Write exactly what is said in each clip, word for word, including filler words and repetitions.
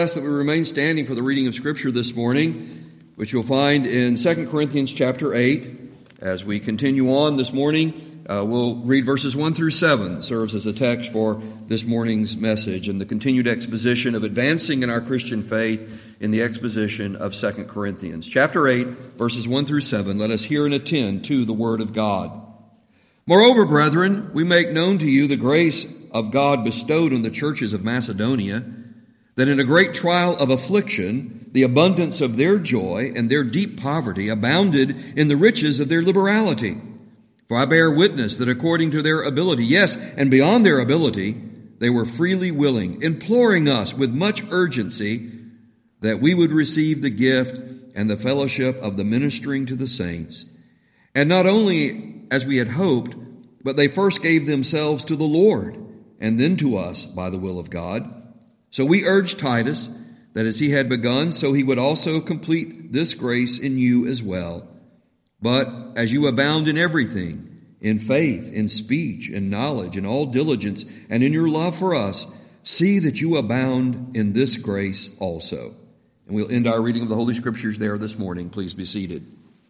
That we remain standing for the reading of Scripture this morning, which you'll find in Second Corinthians chapter eight. As we continue on this morning, uh, we'll read verses one through seven. It serves as a text for this morning's message and the continued exposition of advancing in our Christian faith in the exposition of Second Corinthians. Chapter eight, verses one through seven. Let us hear and attend to the Word of God. Moreover, brethren, we make known to you the grace of God bestowed on the churches of Macedonia, that in a great trial of affliction, the abundance of their joy and their deep poverty abounded in the riches of their liberality. For I bear witness that according to their ability, yes, and beyond their ability, they were freely willing, imploring us with much urgency that we would receive the gift and the fellowship of the ministering to the saints. And not only as we had hoped, but they first gave themselves to the Lord, and then to us by the will of God. So we urge Titus that as he had begun, so he would also complete this grace in you as well. But as you abound in everything, in faith, in speech, in knowledge, in all diligence, and in your love for us, see that you abound in this grace also. And we'll end our reading of the Holy Scriptures there this morning. Please be seated.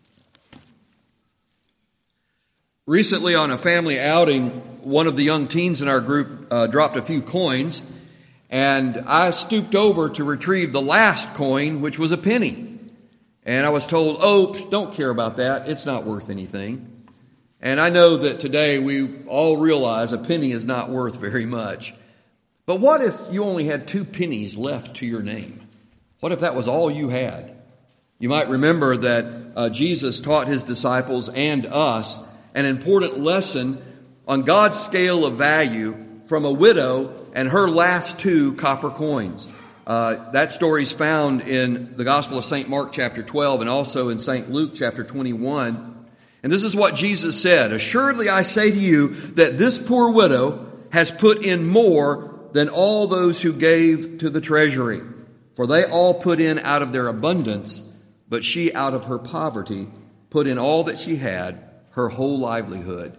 Recently on a family outing, one of the young teens in our group uh, dropped a few coins, and I stooped over to retrieve the last coin, which was a penny. And I was told, oh, don't care about that. It's not worth anything. And I know that today we all realize a penny is not worth very much. But what if you only had two pennies left to your name? What if that was all you had? You might remember that uh, Jesus taught his disciples and us an important lesson on God's scale of value from a widow and her last two copper coins. Uh, that story is found in the Gospel of Saint Mark chapter twelve and also in Saint Luke chapter twenty-one. And this is what Jesus said, "Assuredly I say to you that this poor widow has put in more than all those who gave to the treasury. For they all put in out of their abundance, but she out of her poverty put in all that she had, her whole livelihood."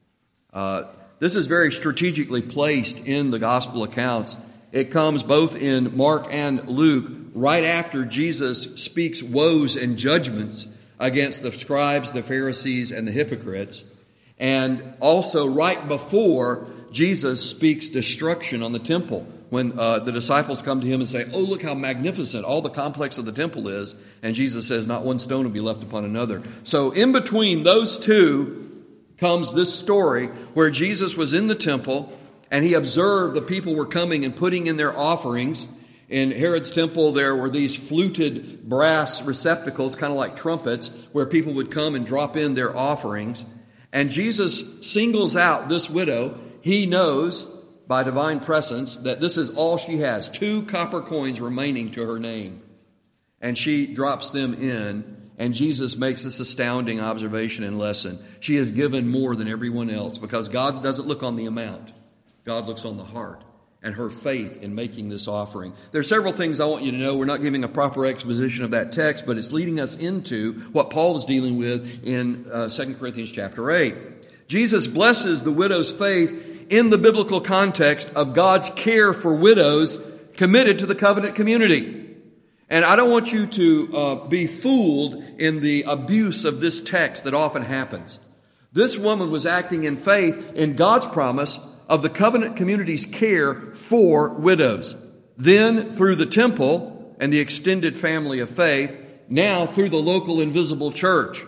Uh, this is very strategically placed in the gospel accounts. It comes both in Mark and Luke right after Jesus speaks woes and judgments against the scribes, the Pharisees, and the hypocrites, and also right before Jesus speaks destruction on the temple, when uh, the disciples come to him and say, "Oh, look how magnificent all the complex of the temple is." And Jesus says, "Not one stone will be left upon another." So in between those two comes this story where Jesus was in the temple and he observed the people were coming and putting in their offerings. In Herod's temple, there were these fluted brass receptacles, kind of like trumpets, where people would come and drop in their offerings. And Jesus singles out this widow. He knows by divine prescience that this is all she has, two copper coins remaining to her name. And she drops them in, and Jesus makes this astounding observation and lesson. She has given more than everyone else because God doesn't look on the amount. God looks on the heart and her faith in making this offering. There are several things I want you to know. We're not giving a proper exposition of that text, but it's leading us into what Paul is dealing with in uh, Second Corinthians chapter eight. Jesus blesses the widow's faith in the biblical context of God's care for widows committed to the covenant community. And I don't want you to uh, be fooled in the abuse of this text that often happens. This woman was acting in faith in God's promise of the covenant community's care for widows. Then through the temple and the extended family of faith, now through the local invisible church.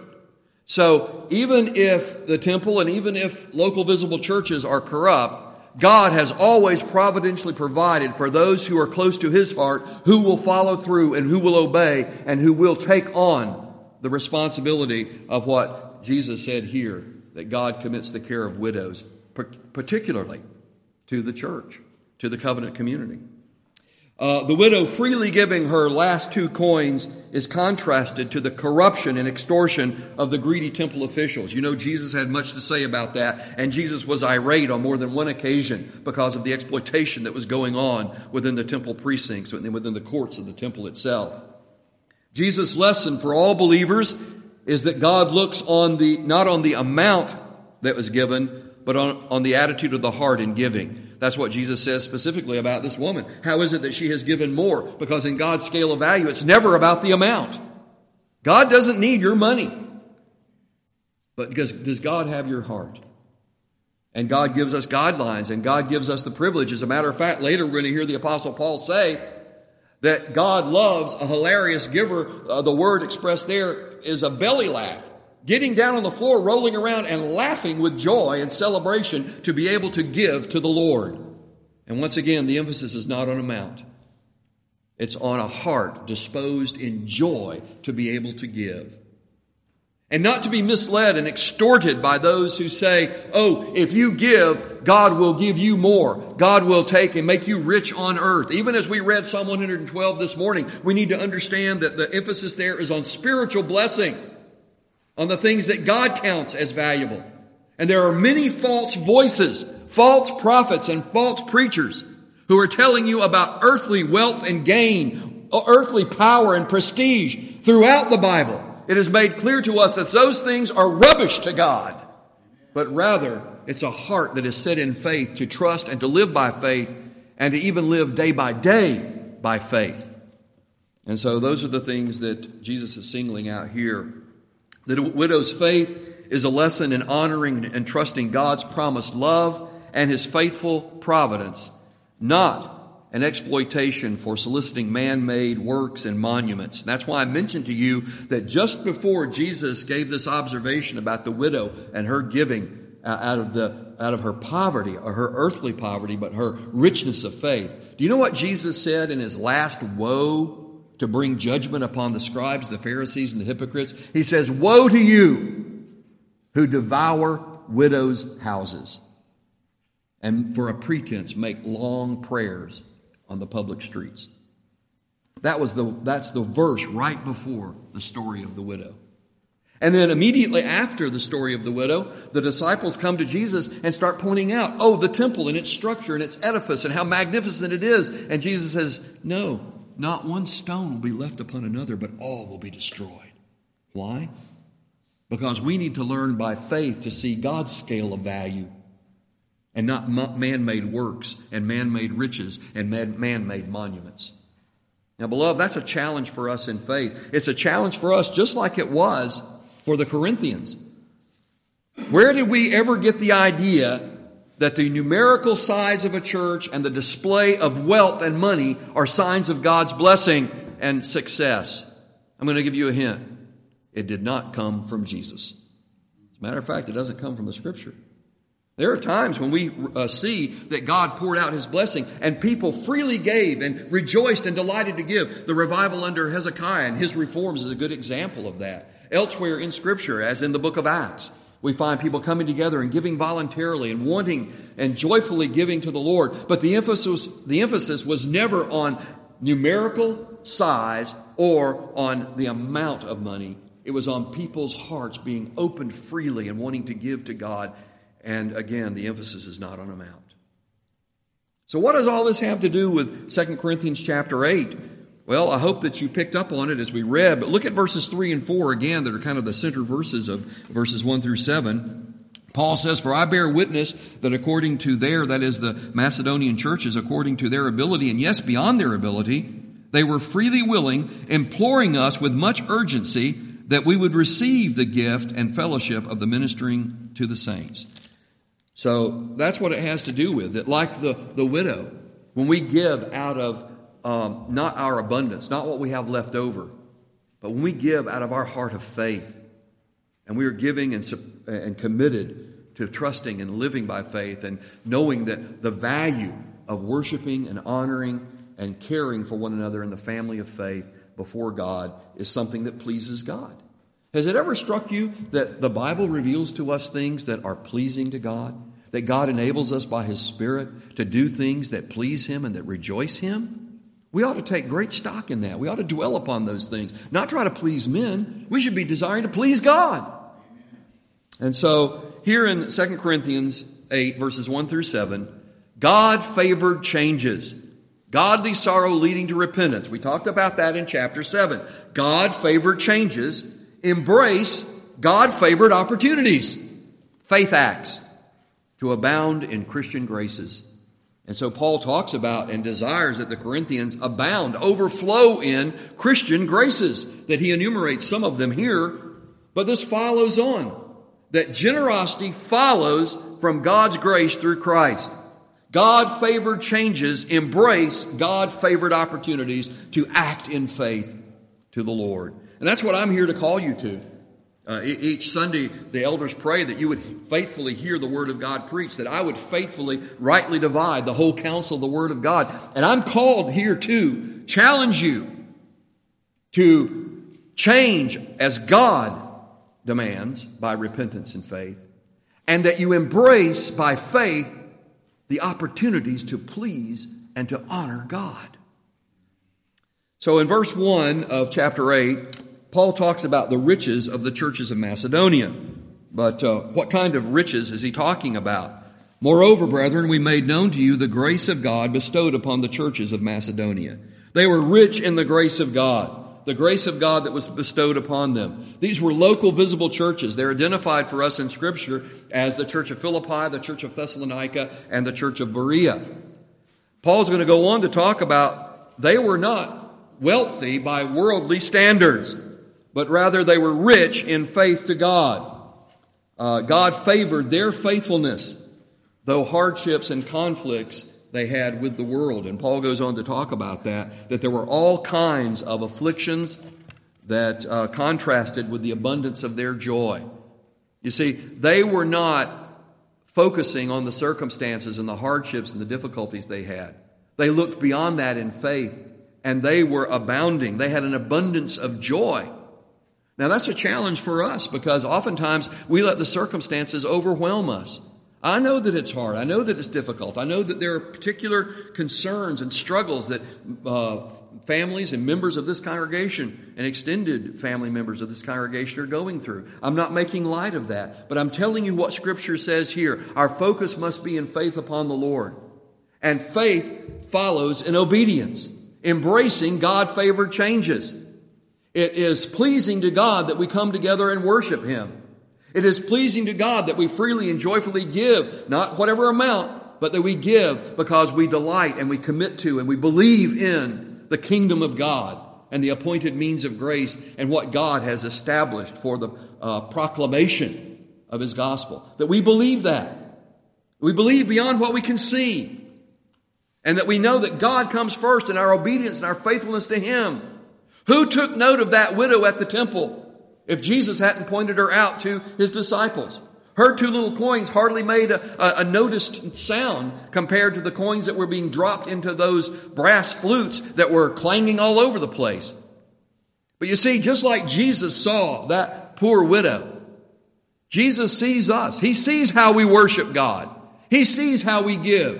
So even if the temple and even if local visible churches are corrupt, God has always providentially provided for those who are close to his heart, who will follow through and who will obey and who will take on the responsibility of what Jesus said here, that God commits the care of widows, particularly to the church, to the covenant community. Uh, the widow freely giving her last two coins is contrasted to the corruption and extortion of the greedy temple officials. You know, Jesus had much to say about that, and Jesus was irate on more than one occasion because of the exploitation that was going on within the temple precincts and within the courts of the temple itself. Jesus' lesson for all believers is that God looks on the not on the amount that was given, but on, on the attitude of the heart in giving. That's what Jesus says specifically about this woman. How is it that she has given more? Because in God's scale of value, it's never about the amount. God doesn't need your money. But because, does God have your heart? And God gives us guidelines, and God gives us the privilege. As a matter of fact, later we're going to hear the Apostle Paul say that God loves a hilarious giver. Uh, the word expressed there is a belly laugh. Getting down on the floor, rolling around, and laughing with joy and celebration to be able to give to the Lord. And once again, the emphasis is not on amount. It's on a heart disposed in joy to be able to give. And not to be misled and extorted by those who say, oh, if you give, God will give you more. God will take and make you rich on earth. Even as we read Psalm one hundred twelve this morning, we need to understand that the emphasis there is on spiritual blessing, on the things that God counts as valuable. And there are many false voices, false prophets and false preachers who are telling you about earthly wealth and gain, earthly power and prestige throughout the Bible. It is made clear to us that those things are rubbish to God. But rather, it's a heart that is set in faith to trust and to live by faith and to even live day by day by faith. And so those are the things that Jesus is singling out here. The widow's faith is a lesson in honoring and trusting God's promised love and His faithful providence, not an exploitation for soliciting man-made works and monuments. And that's why I mentioned to you that just before Jesus gave this observation about the widow and her giving out of the out of her poverty, or her earthly poverty, but her richness of faith. Do you know what Jesus said in His last woe to bring judgment upon the scribes, the Pharisees, and the hypocrites? He says, woe to you who devour widows' houses and for a pretense make long prayers on the public streets. That was the that's the verse right before the story of the widow. And then immediately after the story of the widow, the disciples come to Jesus and start pointing out, oh, the temple and its structure and its edifice and how magnificent it is. And Jesus says, no, not one stone will be left upon another, but all will be destroyed. Why? Because we need to learn by faith to see God's scale of value and not man-made works and man-made riches and man-made monuments. Now, beloved, that's a challenge for us in faith. It's a challenge for us just like it was for the Corinthians. Where did we ever get the idea that the numerical size of a church and the display of wealth and money are signs of God's blessing and success? I'm going to give you a hint. It did not come from Jesus. As a matter of fact, it doesn't come from the Scripture. There are times when we uh, see that God poured out His blessing and people freely gave and rejoiced and delighted to give. The revival under Hezekiah and his reforms is a good example of that. Elsewhere in Scripture, as in the book of Acts, we find people coming together and giving voluntarily and wanting and joyfully giving to the Lord. But the emphasis, the emphasis was never on numerical size or on the amount of money. It was on people's hearts being opened freely and wanting to give to God. And again, the emphasis is not on amount. So what does all this have to do with Second Corinthians chapter eight? Well, I hope that you picked up on it as we read, but look at verses three and four again that are kind of the center verses of verses one through seven. Paul says, for I bear witness that according to their, that is the Macedonian churches, according to their ability, and yes, beyond their ability, they were freely willing, imploring us with much urgency that we would receive the gift and fellowship of the ministering to the saints. So that's what it has to do with it. Like the, the widow, when we give out of um, not our abundance, not what we have left over, but when we give out of our heart of faith, and we are giving and, and committed to trusting and living by faith and knowing that the value of worshiping and honoring and caring for one another in the family of faith before God is something that pleases God. Has it ever struck you that the Bible reveals to us things that are pleasing to God? That God enables us by His Spirit to do things that please Him and that rejoice Him? We ought to take great stock in that. We ought to dwell upon those things. Not try to please men. We should be desiring to please God. And so, here in Second Corinthians eight, verses one through seven, God-favored changes. Godly sorrow leading to repentance. We talked about that in chapter seven. God-favored changes embrace God-favored opportunities. Faith acts to abound in Christian graces. And so Paul talks about and desires that the Corinthians abound, overflow in Christian graces, that he enumerates some of them here. But this follows on, that generosity follows from God's grace through Christ. God-favored changes embrace God-favored opportunities to act in faith to the Lord. And that's what I'm here to call you to. Uh, each Sunday, the elders pray that you would faithfully hear the Word of God preached, that I would faithfully, rightly divide the whole counsel of the Word of God. And I'm called here to challenge you to change as God demands by repentance and faith, and that you embrace by faith the opportunities to please and to honor God. So in verse one of chapter eight, Paul talks about the riches of the churches of Macedonia. But uh, what kind of riches is he talking about? Moreover, brethren, we made known to you the grace of God bestowed upon the churches of Macedonia. They were rich in the grace of God, the grace of God that was bestowed upon them. These were local visible churches. They're identified for us in Scripture as the church of Philippi, the church of Thessalonica, and the church of Berea. Paul's going to go on to talk about they were not wealthy by worldly standards, but rather they were rich in faith to God. Uh, God favored their faithfulness, though hardships and conflicts they had with the world. And Paul goes on to talk about that, that there were all kinds of afflictions that uh, contrasted with the abundance of their joy. You see, they were not focusing on the circumstances and the hardships and the difficulties they had. They looked beyond that in faith, and they were abounding. They had an abundance of joy. Now, that's a challenge for us because oftentimes we let the circumstances overwhelm us. I know that it's hard. I know that it's difficult. I know that there are particular concerns and struggles that uh, families and members of this congregation and extended family members of this congregation are going through. I'm not making light of that, but I'm telling you what Scripture says here. Our focus must be in faith upon the Lord. And faith follows in obedience, embracing God-favored changes. It is pleasing to God that we come together and worship Him. It is pleasing to God that we freely and joyfully give, not whatever amount, but that we give because we delight and we commit to and we believe in the kingdom of God and the appointed means of grace and what God has established for the uh, proclamation of His gospel. That we believe that. We believe beyond what we can see. And that we know that God comes first in our obedience and our faithfulness to Him. Who took note of that widow at the temple if Jesus hadn't pointed her out to His disciples? Her two little coins hardly made a, a, a noticed sound compared to the coins that were being dropped into those brass flutes that were clanging all over the place. But you see, just like Jesus saw that poor widow, Jesus sees us. He sees how we worship God. He sees how we give.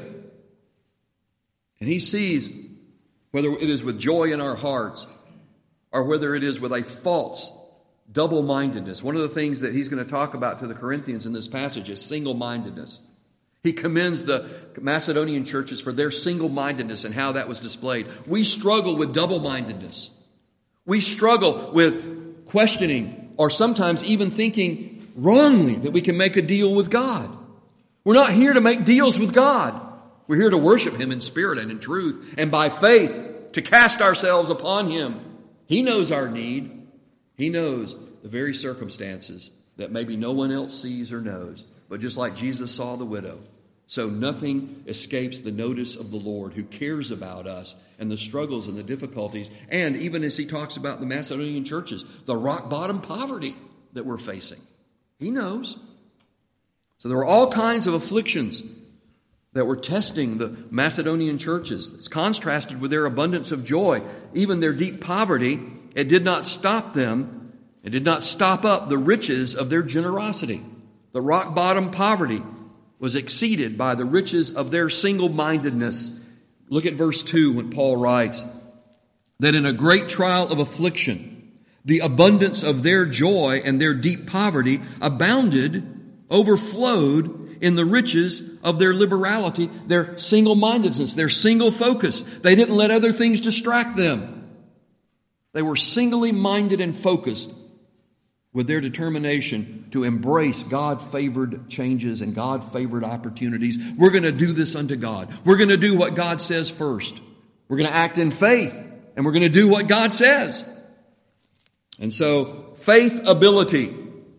And He sees whether it is with joy in our hearts or whether it is with a false double-mindedness. One of the things that he's going to talk about to the Corinthians in this passage is single-mindedness. He commends the Macedonian churches for their single-mindedness and how that was displayed. We struggle with double-mindedness. We struggle with questioning or sometimes even thinking wrongly that we can make a deal with God. We're not here to make deals with God. We're here to worship Him in spirit and in truth and by faith to cast ourselves upon Him. He knows our need. He knows the very circumstances that maybe no one else sees or knows. But just like Jesus saw the widow, so nothing escapes the notice of the Lord who cares about us and the struggles and the difficulties. And even as He talks about the Macedonian churches, the rock bottom poverty that we're facing. He knows. So there were all kinds of afflictions that were testing the Macedonian churches. It's contrasted with their abundance of joy. Even their deep poverty, it did not stop them. It did not stop up the riches of their generosity. The rock bottom poverty was exceeded by the riches of their single-mindedness. Look at verse two when Paul writes, that in a great trial of affliction, the abundance of their joy and their deep poverty abounded, overflowed in the riches of their liberality, their single-mindedness, their single focus. They didn't let other things distract them. They were singly minded and focused. with their determination to embrace God-favored changes and God-favored opportunities. We're going to do this unto God. We're going to do what God says first. We're going to act in faith, and we're going to do what God says. And so, faith ability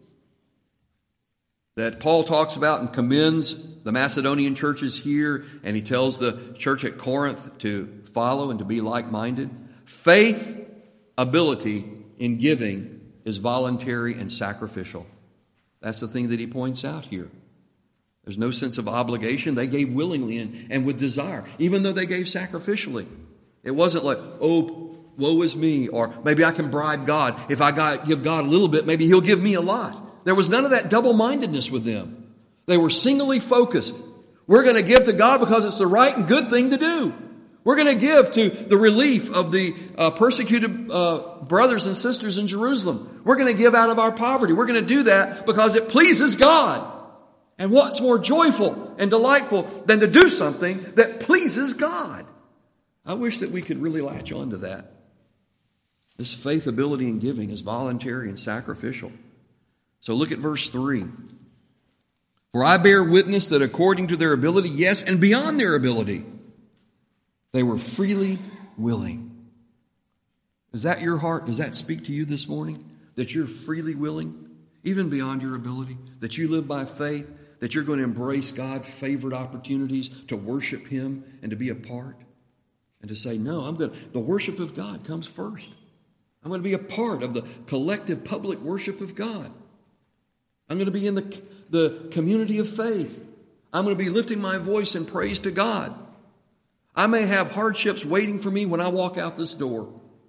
that Paul talks about and commends the Macedonian churches here, and he tells the church at Corinth to follow and to be like-minded. Faith ability in giving is voluntary and sacrificial. That's the thing that he points out here. There's no sense of obligation. They gave willingly and, and with desire, even though they gave sacrificially. It wasn't like, oh, woe is me, or maybe I can bribe God. If I got, give God a little bit, maybe He'll give me a lot. There was none of that double-mindedness with them. They were singly focused. We're going to give to God because it's the right and good thing to do. We're going to give to the relief of the uh, persecuted uh, brothers and sisters in Jerusalem. We're going to give out of our poverty. We're going to do that because it pleases God. And what's more joyful and delightful than to do something that pleases God? I wish that we could really latch on to that. This faith ability in giving is voluntary and sacrificial. So look at verse three. For I bear witness that according to their ability, yes, and beyond their ability, they were freely willing. Is that your heart? Does that speak to you this morning? That you're freely willing, even beyond your ability? That you live by faith? That you're going to embrace God-favored opportunities to worship Him and to be a part? And to say, no, I'm going to, the worship of God comes first. I'm going to be a part of the collective public worship of God. I'm going to be in the, the community of faith. I'm going to be lifting my voice in praise to God. I may have hardships waiting for me when I walk out this door.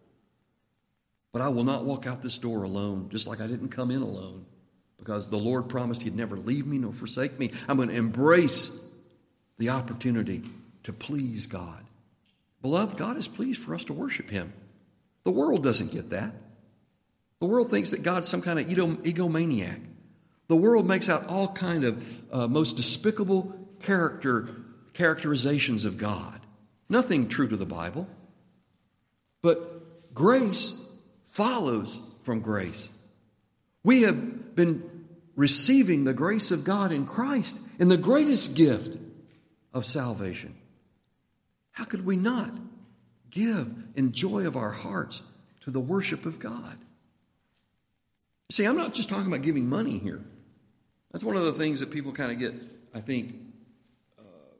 But I will not walk out this door alone, just like I didn't come in alone. Because the Lord promised He'd never leave me nor forsake me. I'm going to embrace the opportunity to please God. Beloved, God is pleased for us to worship Him. The world doesn't get that. The world thinks that God's some kind of egomaniac. The world makes out all kind of uh, most despicable character characterizations of God. Nothing true to the Bible. But grace follows from grace. We have been receiving the grace of God in Christ in the greatest gift of salvation. How could we not give in joy of our hearts to the worship of God? See, I'm not just talking about giving money here. That's one of the things that people kind of get, I think, uh,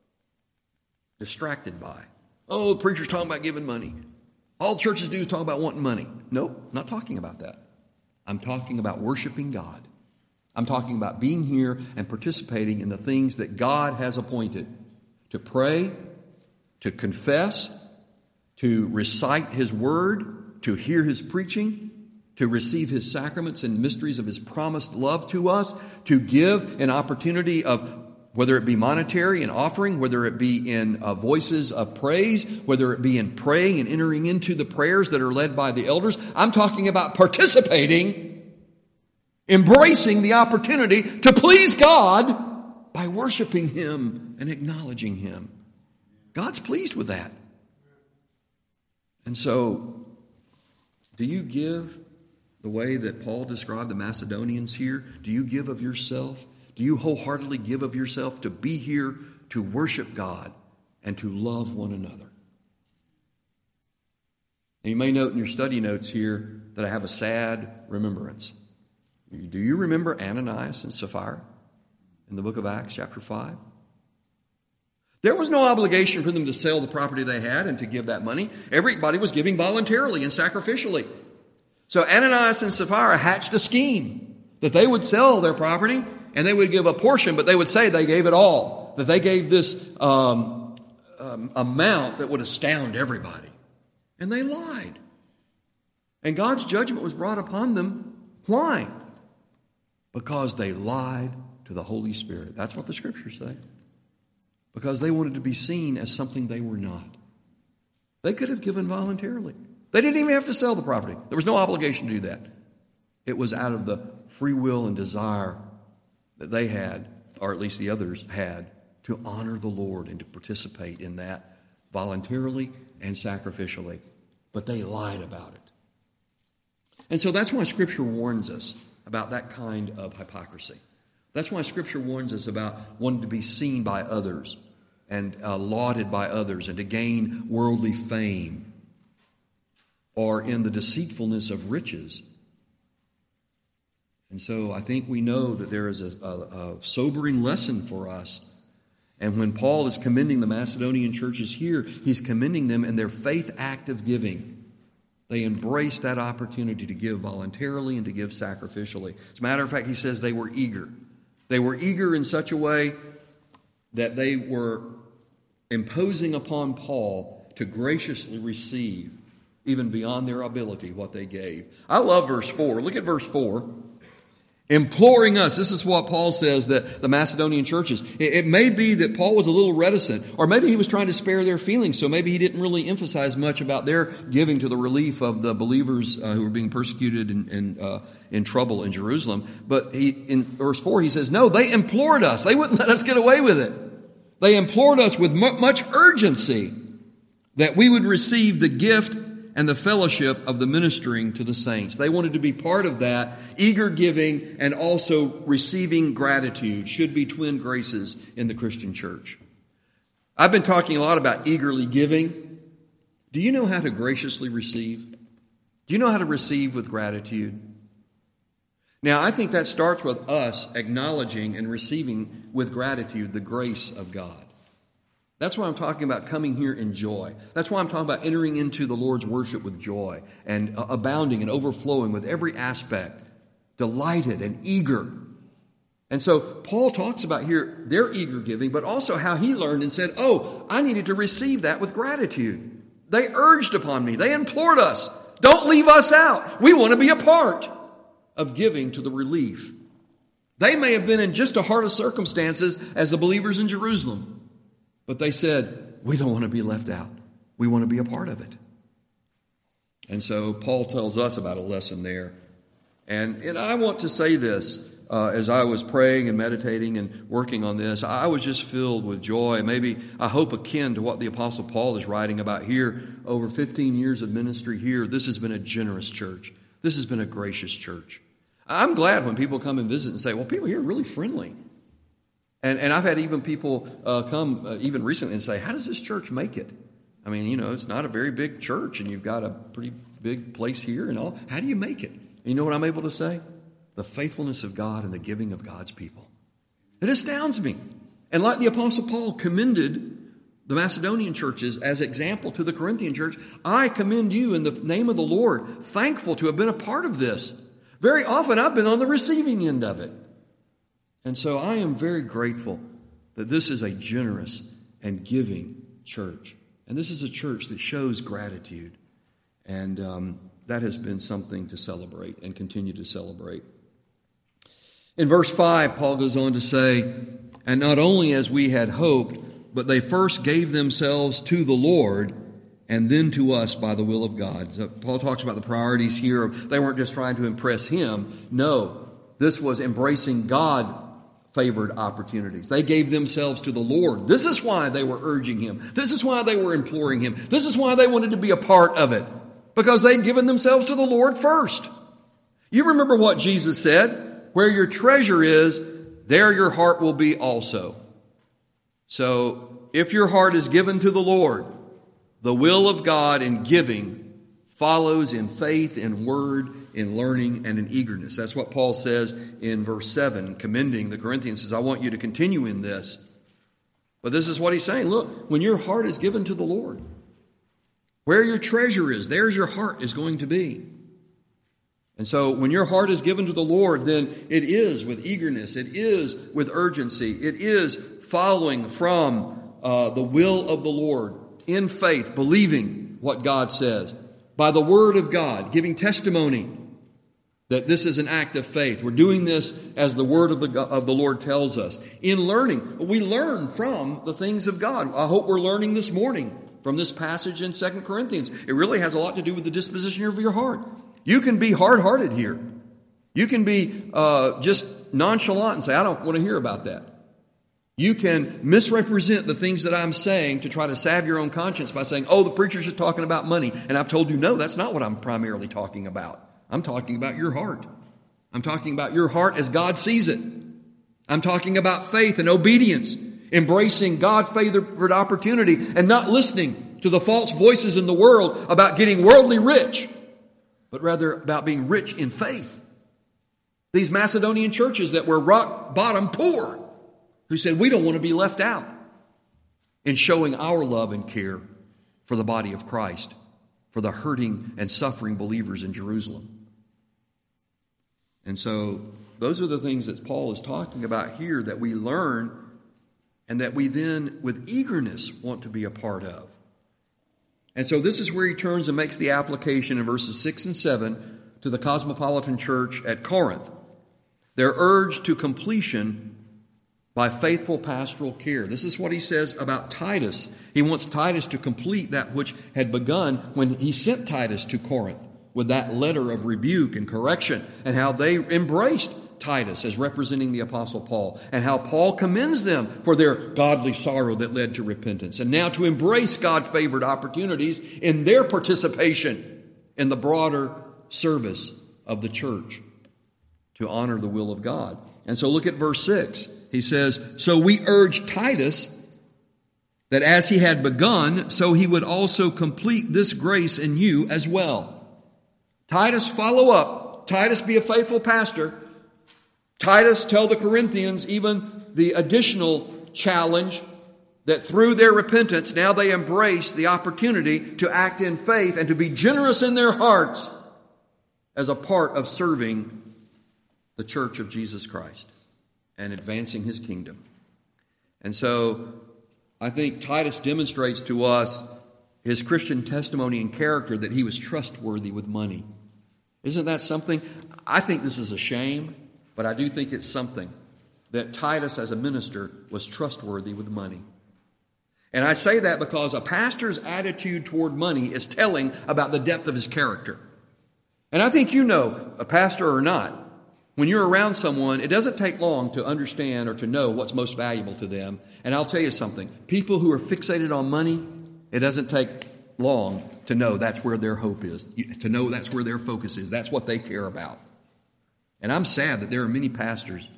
distracted by. Oh, the preacher's talking about giving money. All churches do is talk about wanting money. Nope, not talking about that. I'm talking about worshiping God. I'm talking about being here and participating in the things that God has appointed. To pray, to confess, to recite His word, to hear His preaching, to receive His sacraments and mysteries of His promised love to us, to give an opportunity of, whether it be monetary and offering, whether it be in uh, voices of praise, whether it be in praying and entering into the prayers that are led by the elders. I'm talking about participating, embracing the opportunity to please God by worshiping Him and acknowledging Him. God's pleased with that. And so, do you give the way that Paul described the Macedonians here? Do you give of yourself? Do you wholeheartedly give of yourself to be here to worship God and to love one another? And you may note in your study notes here that I have a sad remembrance. Do you remember Ananias and Sapphira in the book of Acts chapter five? There was no obligation for them to sell the property they had and to give that money. Everybody was giving voluntarily and sacrificially. So Ananias and Sapphira hatched a scheme that they would sell their property and they would give a portion, but they would say they gave it all. That they gave this um, um, amount that would astound everybody. And they lied. And God's judgment was brought upon them. Why? Because they lied to the Holy Spirit. That's what the Scriptures say. Because they wanted to be seen as something they were not. They could have given voluntarily. They didn't even have to sell the property. There was no obligation to do that. It was out of the free will and desire that they had, or at least the others had, to honor the Lord and to participate in that voluntarily and sacrificially. But they lied about it. And so that's why Scripture warns us about that kind of hypocrisy. That's why Scripture warns us about wanting to be seen by others and uh, lauded by others and to gain worldly fame, or in the deceitfulness of riches. And so I think we know that there is a, a, a sobering lesson for us. And when Paul is commending the Macedonian churches here, he's commending them in their faith act of giving. They embraced that opportunity to give voluntarily and to give sacrificially. As a matter of fact, he says they were eager. They were eager in such a way that they were imposing upon Paul to graciously receive, even beyond their ability, what they gave. I love verse four. Look at verse four. Imploring us. This is what Paul says that the Macedonian churches. It, it may be that Paul was a little reticent, or maybe he was trying to spare their feelings, so maybe he didn't really emphasize much about their giving to the relief of the believers uh, who were being persecuted and, and uh, in trouble in Jerusalem. But he, in verse four, he says, no, they implored us. They wouldn't let us get away with it. They implored us with much urgency that we would receive the gift and the fellowship of the ministering to the saints. They wanted to be part of that. Eager giving and also receiving gratitude should be twin graces in the Christian church. I've been talking a lot about eagerly giving. Do you know how to graciously receive? Do you know how to receive with gratitude? Now, I think that starts with us acknowledging and receiving with gratitude the grace of God. That's why I'm talking about coming here in joy. That's why I'm talking about entering into the Lord's worship with joy and uh, abounding and overflowing with every aspect, delighted and eager. And so Paul talks about here their eager giving, but also how he learned and said, oh, I needed to receive that with gratitude. They urged upon me. They implored us. Don't leave us out. We want to be a part of giving to the relief. They may have been in just as hard of circumstances as the believers in Jerusalem. But they said, we don't want to be left out. We want to be a part of it. And so Paul tells us about a lesson there. And, and I want to say this, uh, as I was praying and meditating and working on this, I was just filled with joy. Maybe, I hope, akin to what the Apostle Paul is writing about here. Over fifteen years of ministry here, this has been a generous church. This has been a gracious church. I'm glad when people come and visit and say, well, people here are really friendly. And, and I've had even people uh, come uh, even recently and say, how does this church make it? I mean, you know, it's not a very big church and you've got a pretty big place here and all. How do you make it? And you know what I'm able to say? The faithfulness of God and the giving of God's people. It astounds me. And like the Apostle Paul commended the Macedonian churches as example to the Corinthian church, I commend you in the name of the Lord, thankful to have been a part of this. Very often I've been on the receiving end of it. And so I am very grateful that this is a generous and giving church. And this is a church that shows gratitude. And um, that has been something to celebrate and continue to celebrate. In verse five, Paul goes on to say, and not only as we had hoped, but they first gave themselves to the Lord and then to us by the will of God. So Paul talks about the priorities here. They weren't just trying to impress him. No, this was embracing God favored opportunities. They gave themselves to the Lord. This is why they were urging him. This is why they were imploring him. This is why they wanted to be a part of it. Because they'd given themselves to the Lord first. You remember what Jesus said? Where your treasure is, there your heart will be also. So, if your heart is given to the Lord, the will of God in giving follows in faith, in word, in learning, and in eagerness. That's what Paul says in verse seven, commending the Corinthians. Says, I want you to continue in this. But this is what he's saying. Look, when your heart is given to the Lord, where your treasure is, there's your heart is going to be. And so when your heart is given to the Lord, then it is with eagerness. It is with urgency. It is following from uh, the will of the Lord in faith, believing what God says. By the word of God, giving testimony that this is an act of faith. We're doing this as the word of the, of the Lord tells us. In learning, we learn from the things of God. I hope we're learning this morning from this passage in Second Corinthians. It really has a lot to do with the disposition of your heart. You can be hard-hearted here. You can be uh, just nonchalant and say, I don't want to hear about that. You can misrepresent the things that I'm saying to try to salve your own conscience by saying, oh, the preacher's just talking about money. And I've told you, no, that's not what I'm primarily talking about. I'm talking about your heart. I'm talking about your heart as God sees it. I'm talking about faith and obedience, embracing God-favored opportunity and not listening to the false voices in the world about getting worldly rich, but rather about being rich in faith. These Macedonian churches that were rock bottom poor, who said, we don't want to be left out in showing our love and care for the body of Christ, for the hurting and suffering believers in Jerusalem. And so those are the things that Paul is talking about here that we learn and that we then with eagerness want to be a part of. And so this is where he turns and makes the application in verses six and seven to the Cosmopolitan Church at Corinth. They're urged to completion by faithful pastoral care. This is what he says about Titus. He wants Titus to complete that which had begun when he sent Titus to Corinth with that letter of rebuke and correction, and how they embraced Titus as representing the Apostle Paul, and how Paul commends them for their godly sorrow that led to repentance, and now to embrace God-favored opportunities in their participation in the broader service of the church to honor the will of God. And so look at verse six. He says, so we urge Titus that as he had begun, so he would also complete this grace in you as well. Titus, follow up. Titus, be a faithful pastor. Titus, tell the Corinthians even the additional challenge that through their repentance, now they embrace the opportunity to act in faith and to be generous in their hearts as a part of serving the church of Jesus Christ and advancing his kingdom. And so I think Titus demonstrates to us his Christian testimony and character that he was trustworthy with money. Isn't that something? I think this is a shame, but I do think it's something that Titus as a minister was trustworthy with money. And I say that because a pastor's attitude toward money is telling about the depth of his character. And I think you know, a pastor or not, when you're around someone, it doesn't take long to understand or to know what's most valuable to them. And I'll tell you something. People who are fixated on money, it doesn't take long to know that's where their hope is, to know that's where their focus is. That's what they care about. And I'm sad that there are many pastors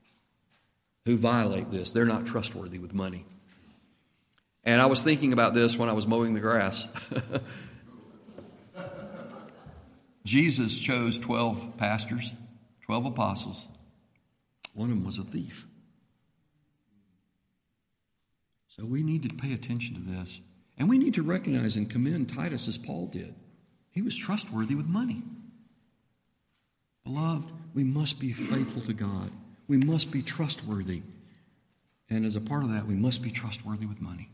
who violate this. They're not trustworthy with money. And I was thinking about this when I was mowing the grass. Jesus chose twelve pastors, twelve apostles. One of them was a thief. So we need to pay attention to this. And we need to recognize and commend Titus as Paul did. He was trustworthy with money. Beloved, we must be faithful to God. We must be trustworthy. And as a part of that, we must be trustworthy with money.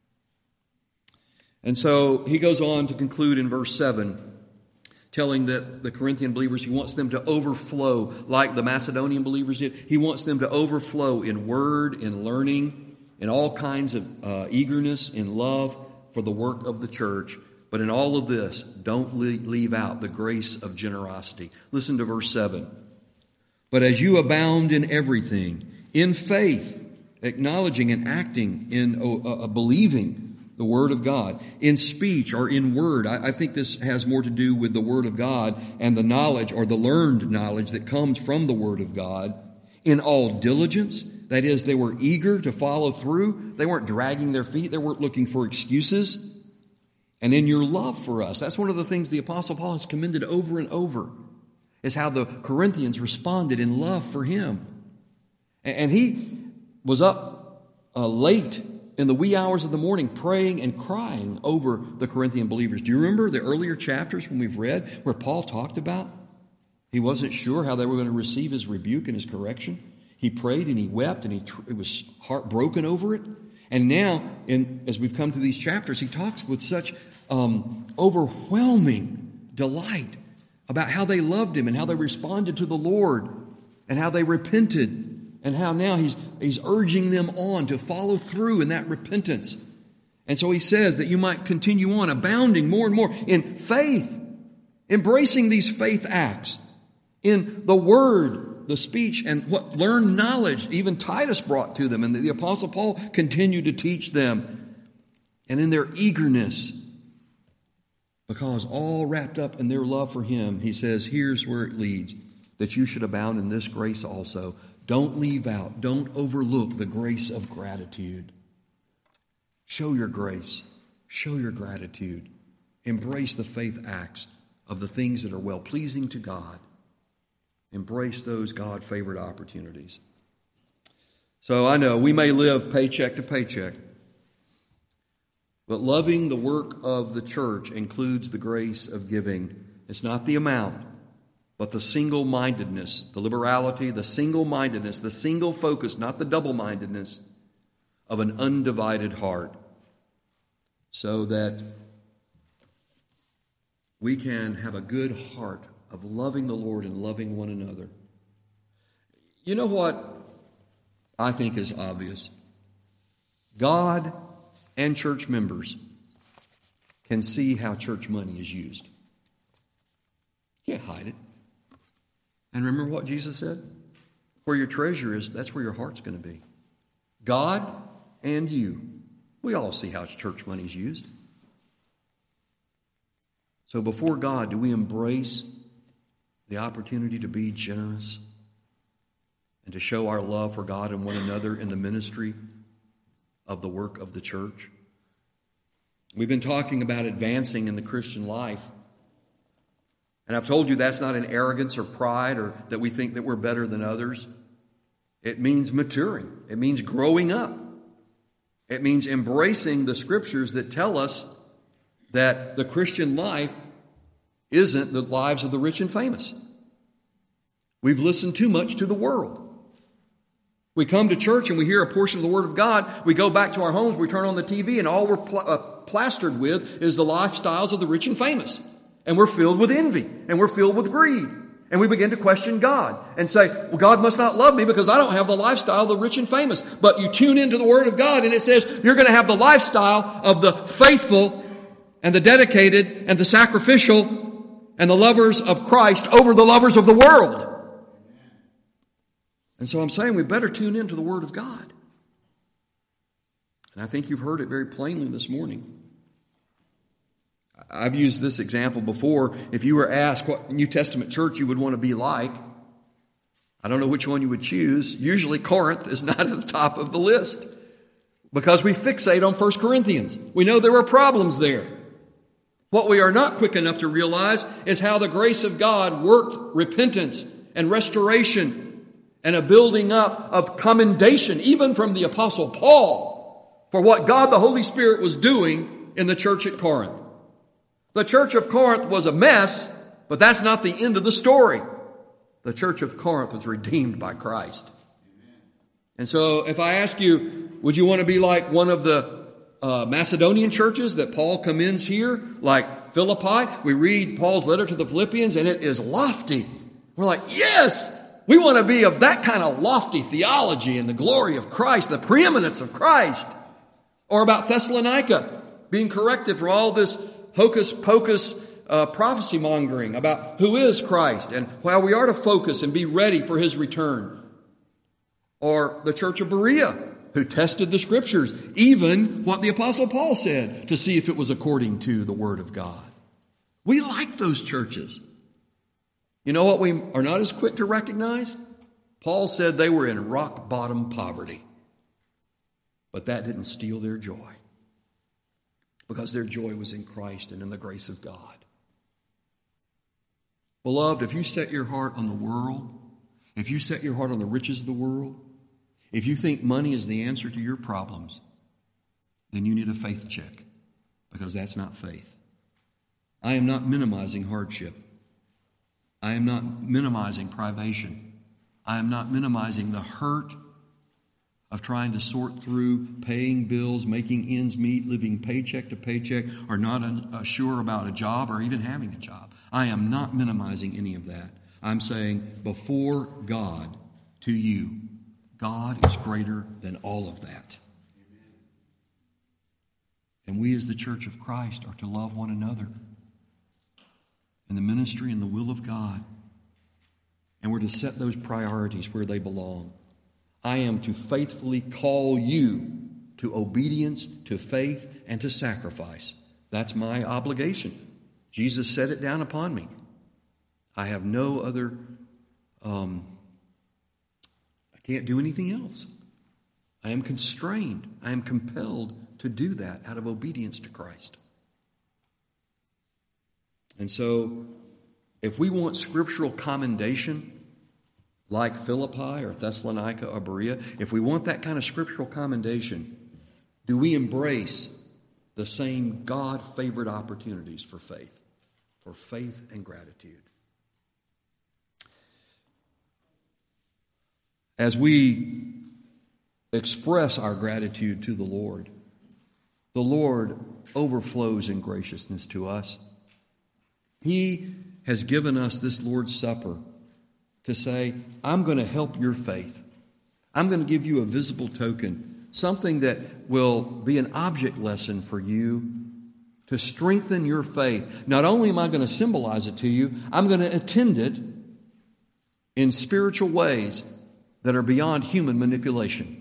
And so he goes on to conclude in verse seven, telling that the Corinthian believers, he wants them to overflow like the Macedonian believers did. He wants them to overflow in word, in learning, in all kinds of uh, eagerness, in love for the work of the church. But in all of this, don't leave out the grace of generosity. Listen to verse seven. But as you abound in everything, in faith, acknowledging and acting in uh, uh, believing the Word of God, in speech or in word. I, I think this has more to do with the Word of God and the knowledge or the learned knowledge that comes from the Word of God. In all diligence, that is, they were eager to follow through. They weren't dragging their feet. They weren't looking for excuses. And in your love for us, that's one of the things the Apostle Paul has commended over and over, is how the Corinthians responded in love for him. And, and he was up uh, late in the wee hours of the morning praying and crying over the Corinthian believers. Do you remember the earlier chapters when we've read where Paul talked about he wasn't sure how they were going to receive his rebuke and his correction? He prayed and he wept and he, tr- he was heartbroken over it. And now, in, as we've come to these chapters, he talks with such um, overwhelming delight about how they loved him and how they responded to the Lord and how they repented. And how now he's, he's urging them on to follow through in that repentance. And so he says that you might continue on abounding more and more in faith, embracing these faith acts, in the word, the speech, and what learned knowledge even Titus brought to them. And the Apostle Paul continued to teach them. And in their eagerness, because all wrapped up in their love for him, he says, here's where it leads. that you should abound in this grace also. Don't leave out, don't overlook the grace of gratitude. Show your grace. Show your gratitude. Embrace the faith acts of the things that are well-pleasing to God. Embrace those God-favored opportunities. So I know we may live paycheck to paycheck, but loving the work of the church includes the grace of giving. It's not the amount, but the single-mindedness, the liberality, the single-mindedness, the single focus, not the double-mindedness of an undivided heart, so that we can have a good heart of loving the Lord and loving one another. You know what I think is obvious? God and church members can see how church money is used. You can't hide it. And remember what Jesus said? Where your treasure is, that's where your heart's going to be. God and you. We all see how church money is used. So before God, do we embrace the opportunity to be generous and to show our love for God and one another in the ministry of the work of the church? We've been talking about advancing in the Christian life. And I've told you that's not an arrogance or pride or that we think that we're better than others. It means maturing. It means growing up. It means embracing the scriptures that tell us that the Christian life isn't the lives of the rich and famous. We've listened too much to the world. We come to church and we hear a portion of the Word of God. We go back to our homes, we turn on the T V, and all we're pl- uh, plastered with is the lifestyles of the rich and famous. And we're filled with envy, and we're filled with greed. And we begin to question God and say, well, God must not love me because I don't have the lifestyle of the rich and famous. But you tune into the Word of God and it says you're going to have the lifestyle of the faithful and the dedicated and the sacrificial and the lovers of Christ over the lovers of the world. And so I'm saying we better tune into the Word of God. And I think you've heard it very plainly this morning. I've used this example before. If you were asked what New Testament church you would want to be like, I don't know which one you would choose. Usually Corinth is not at the top of the list because we fixate on First Corinthians. We know there were problems there. What we are not quick enough to realize is how the grace of God worked repentance and restoration and a building up of commendation, even from the Apostle Paul, for what God the Holy Spirit was doing in the church at Corinth. The church of Corinth was a mess, but that's not the end of the story. The church of Corinth was redeemed by Christ. And so if I ask you, would you want to be like one of the uh, Macedonian churches that Paul commends here, like Philippi? We read Paul's letter to the Philippians and it is lofty. We're like, yes, we want to be of that kind of lofty theology and the glory of Christ, the preeminence of Christ. Or about Thessalonica being corrected from all this hocus pocus uh, prophecy mongering about who is Christ and how we are to focus and be ready for His return. Or the church of Berea, who tested the scriptures, even what the Apostle Paul said, to see if it was according to the Word of God. We like those churches. You know what we are not as quick to recognize? Paul said they were in rock bottom poverty. But that didn't steal their joy. Because their joy was in Christ and in the grace of God. Beloved, if you set your heart on the world, if you set your heart on the riches of the world, if you think money is the answer to your problems, then you need a faith check. Because that's not faith. I am not minimizing hardship. I am not minimizing privation. I am not minimizing the hurt of trying to sort through paying bills, making ends meet, living paycheck to paycheck, or not un- sure about a job or even having a job. I am not minimizing any of that. I'm saying before God, to you, God is greater than all of that. And we as the church of Christ are to love one another in the ministry and the will of God. And we're to set those priorities where they belong. I am to faithfully call you to obedience, to faith, and to sacrifice. That's my obligation. Jesus set it down upon me. I have no other um, I can't do anything else. I am constrained. I am compelled to do that out of obedience to Christ. And so, if we want scriptural commendation, like Philippi or Thessalonica or Berea, if we want that kind of scriptural commendation, do we embrace the same God-favored opportunities for faith, for faith and gratitude? As we express our gratitude to the Lord, the Lord overflows in graciousness to us. He has given us this Lord's Supper to say, I'm going to help your faith. I'm going to give you a visible token, something that will be an object lesson for you to strengthen your faith. Not only am I going to symbolize it to you, I'm going to attend it in spiritual ways that are beyond human manipulation.